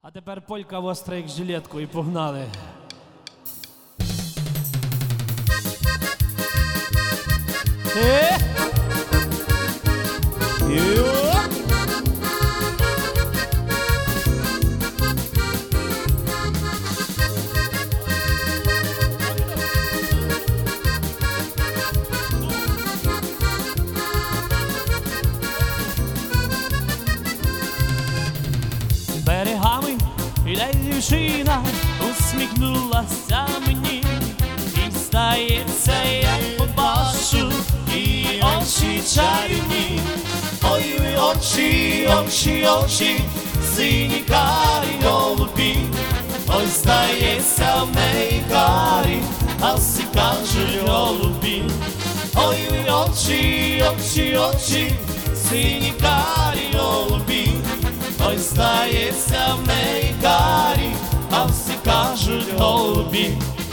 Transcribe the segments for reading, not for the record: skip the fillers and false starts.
А тепер полька востра як жилетку і погнали. Берегами іде дівчина, усміхнулася мені, і здається, як побачу її очі чарівні. Ой, очі, очі, очі, сині карі голубі. Ой, здається, в неї карі, а всі кажуть голубі. Ой, очі, очі, очі, сині карі голубі. Ой, здається, в неї карі, а всі кажуть голубі.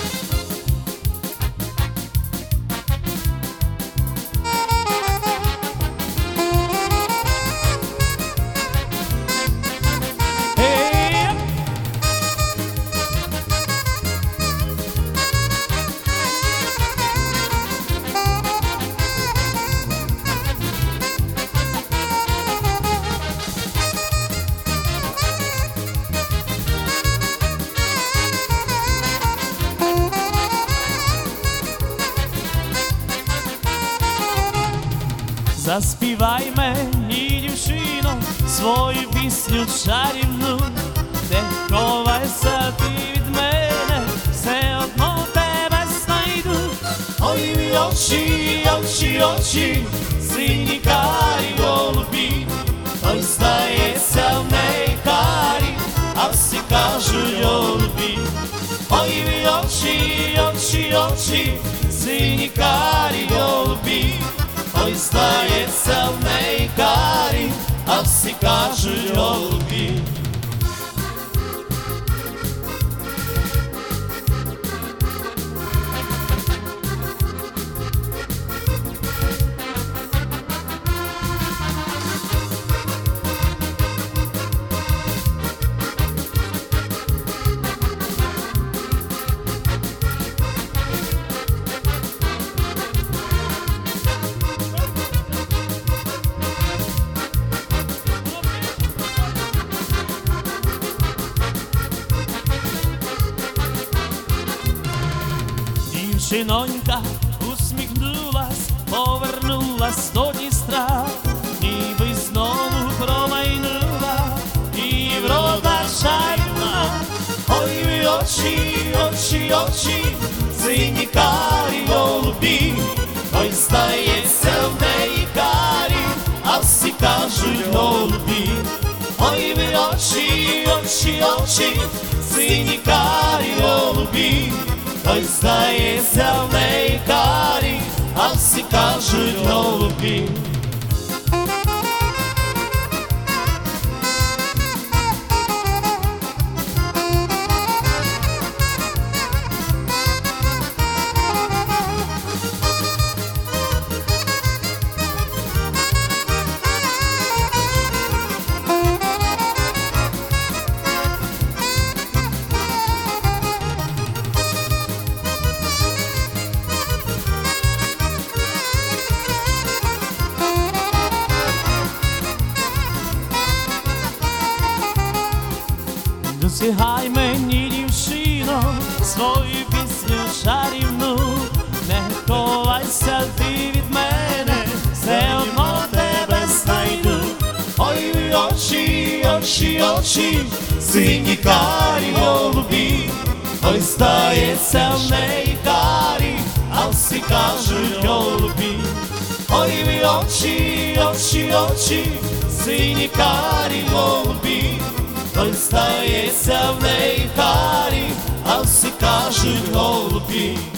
Заспівай мені, дівчино, свою пісню чарівну, де ховайся ти від мене, все одно тебе знайду. Ой, очі, очі, очі, сині карі голубі. Ой, здається, в неї карі, а всі кажуть голубі. Ой, очі, очі, очі, сині карі голубі. Ой, здається, в неї карі, а всі кажуть голубі. Дівчинонька усміхнулась, повернулась до Дністра, ніби знову промайнула і врода чарівна. Ой, очі, очі, очі, сині карі голубі. Ой, здається, в неї карі, а всі кажуть голубі. Ой, очі, очі, очі, сині карі голубі. Ой, здається, в неї карі, а всі кажуть голубі. Досягай мені, дівчино, свою пісню чарівну, не ховайся ти від мене, все одно тебе знайду. Ой, очі, очі, очі, сині карі голубі. Ой, здається, в неї карі, а всі кажуть голубі. Ой, очі, очі, очі, сині карі голубі. Ой, здається, в неї карі, а всі кажуть голубі.